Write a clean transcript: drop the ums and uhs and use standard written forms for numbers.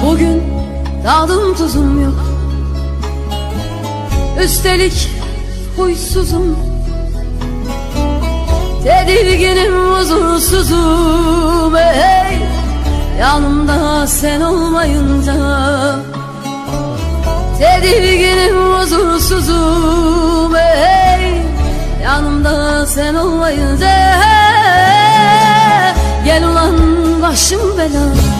Bugün tadım tuzum yok, üstelik huysuzum. Tedirginim, huzursuzum, hey, yanımda sen olmayınca. Tedirginim, huzursuzum, hey, yanımda sen olmayınca. Gel ulan başım belada,